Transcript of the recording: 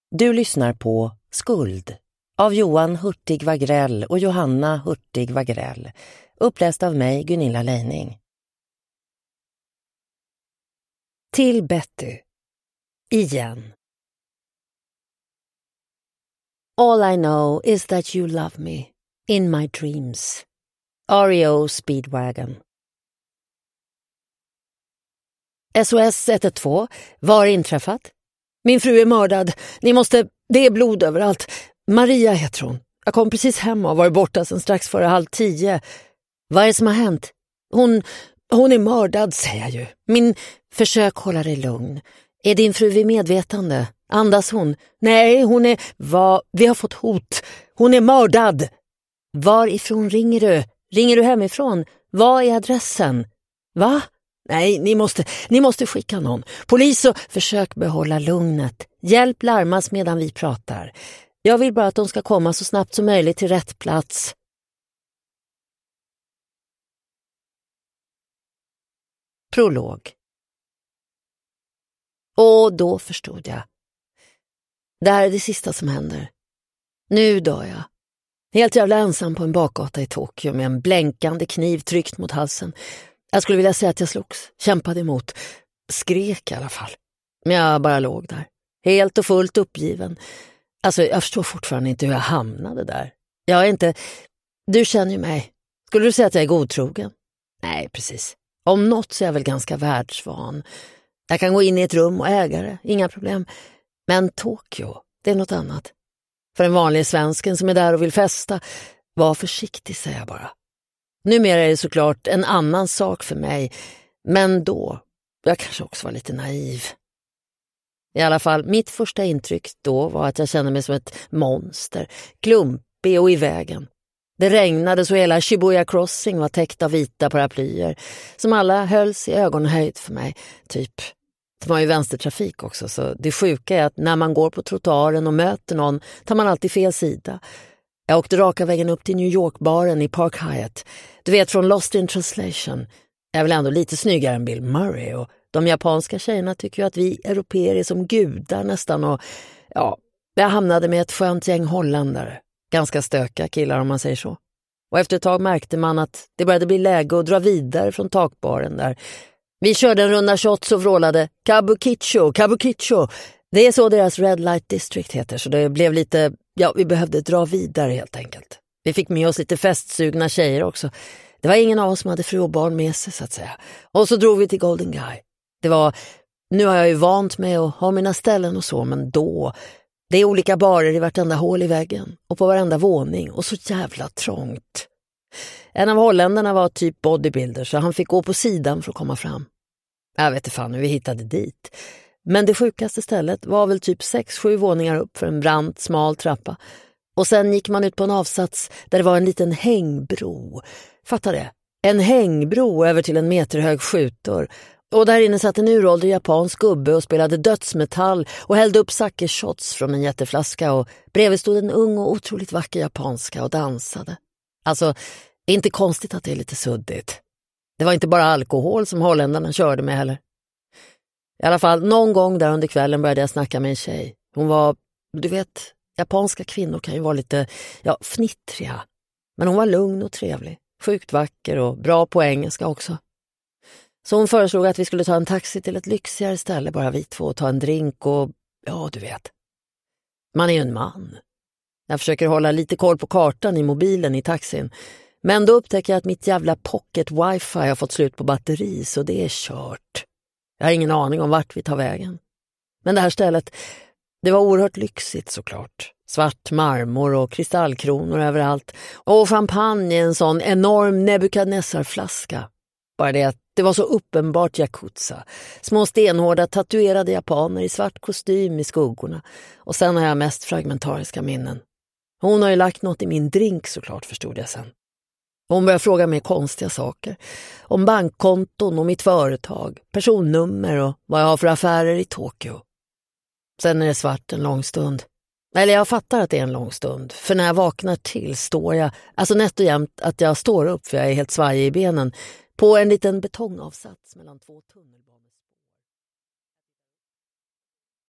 Du lyssnar på Skuld av Johan Hurtig Wagrell och Johanna Hurtig Wagrell. Uppläst av mig, Gunilla Leining. Till Betty. Igen. All I know is that you love me. In my dreams. REO Speedwagon. SOS 112. Var inträffat? Min fru är mördad. Ni måste... Det är blod överallt. Maria heter hon. Jag kom precis hem och har varit borta sedan strax före 9:30. Vad är det som har hänt? Hon är mördad, säger jag ju. Försök hålla dig lugn. Är din fru vid medvetande? Andas hon? Nej, hon är... Vi har fått hot. Hon är mördad. Varifrån ringer du? Ringer du hemifrån? Vad är adressen? Va? Nej, ni måste skicka någon. Polis, och försök behålla lugnet. Hjälp larmas medan vi pratar. Jag vill bara att de ska komma så snabbt som möjligt till rätt plats. Prolog. Och då förstod jag. Det här är det sista som händer. Nu dör jag. Helt jävla ensam på en bakgata i Tokyo med en blänkande kniv tryckt mot halsen. Jag skulle vilja säga att jag slogs, kämpade emot, skrek i alla fall. Men jag bara låg där, helt och fullt uppgiven. Alltså, jag förstår fortfarande inte hur jag hamnade där. Jag är inte... Du känner ju mig. Skulle du säga att jag är godtrogen? Nej, precis. Om något så är jag väl ganska världsvan. Jag kan gå in i ett rum och äga det, inga problem. Men Tokyo, det är något annat. För en vanlig svensken som är där och vill festa, var försiktig, säger jag bara. Numera är det såklart en annan sak för mig, men då, jag kanske också var lite naiv. I alla fall, mitt första intryck då var att jag kände mig som ett monster, klumpig och i vägen. Det regnade så hela Shibuya Crossing var täckt av vita paraplyer, som alla hölls i ögonhöjd för mig, typ. Det var ju vänstertrafik också, så det sjuka är att när man går på trottoaren och möter någon tar man alltid fel sida. Jag åkte raka vägen upp till New York-baren i Park Hyatt. Du vet, från Lost in Translation. Jag är väl ändå lite snyggare än Bill Murray, och de japanska tjejerna tycker ju att vi europeer är som gudar nästan, och ja, jag hamnade med ett skönt gäng holländare. Ganska stöka killar om man säger så. Och efter ett tag märkte man att det började bli läge att dra vidare från takbaren där. Vi körde en runda shots och vrålade Kabukicho, Kabukicho. Det är så deras Red Light District heter, så det blev lite... Ja, vi behövde dra vidare helt enkelt. Vi fick med oss lite festsugna tjejer också. Det var ingen av oss som hade fru och barn med sig, så att säga. Och så drog vi till Golden Guy. Det var... Nu har jag ju vant mig att ha mina ställen och så, men då... Det är olika barer i vartenda hål i väggen och på varenda våning, och så jävla trångt. En av holländarna var typ bodybuilder, så han fick gå på sidan för att komma fram. Jag vet inte fan hur vi hittade dit. Men det sjukaste stället var väl typ 6-7 våningar upp för en brant, smal trappa. Och sen gick man ut på en avsats där det var en liten hängbro. Fattar det? En hängbro över till en meterhög skjutdörr. Och där inne satt en uråldrig japansk gubbe och spelade dödsmetall och hällde upp sake-shots från en jätteflaska, och bredvid stod en ung och otroligt vacker japanska och dansade. Alltså, det är inte konstigt att det är lite suddigt. Det var inte bara alkohol som holländarna körde med heller. I alla fall, någon gång där under kvällen började jag snacka med en tjej. Hon var, du vet, japanska kvinnor kan ju vara lite, fnittriga. Men hon var lugn och trevlig, sjukt vacker och bra på engelska också. Så hon föreslog att vi skulle ta en taxi till ett lyxigare ställe, bara vi två, och ta en drink och, ja, du vet. Man är ju en man. Jag försöker hålla lite koll på kartan i mobilen i taxin. Men då upptäcker jag att mitt jävla pocket wifi har fått slut på batteri, så det är kört. Jag har ingen aning om vart vi tar vägen. Men det här stället, det var oerhört lyxigt såklart. Svart marmor och kristallkronor överallt. Och champagne i en sån enorm Nebukadnessar-flaska. Bara det att det var så uppenbart yakuza. Små stenhårda tatuerade japaner i svart kostym i skuggorna. Och sen har jag mest fragmentariska minnen. Hon har ju lagt något i min drink såklart, förstod jag sen. Hon började fråga mig konstiga saker. Om bankkonton och mitt företag, personnummer och vad jag har för affärer i Tokyo. Sen är det svart en lång stund. Eller jag fattar att det är en lång stund. För när jag vaknar till står jag, alltså nätt och jämnt att jag står upp för jag är helt svajig i benen, på en liten betongavsats mellan 2 tunnelbanor.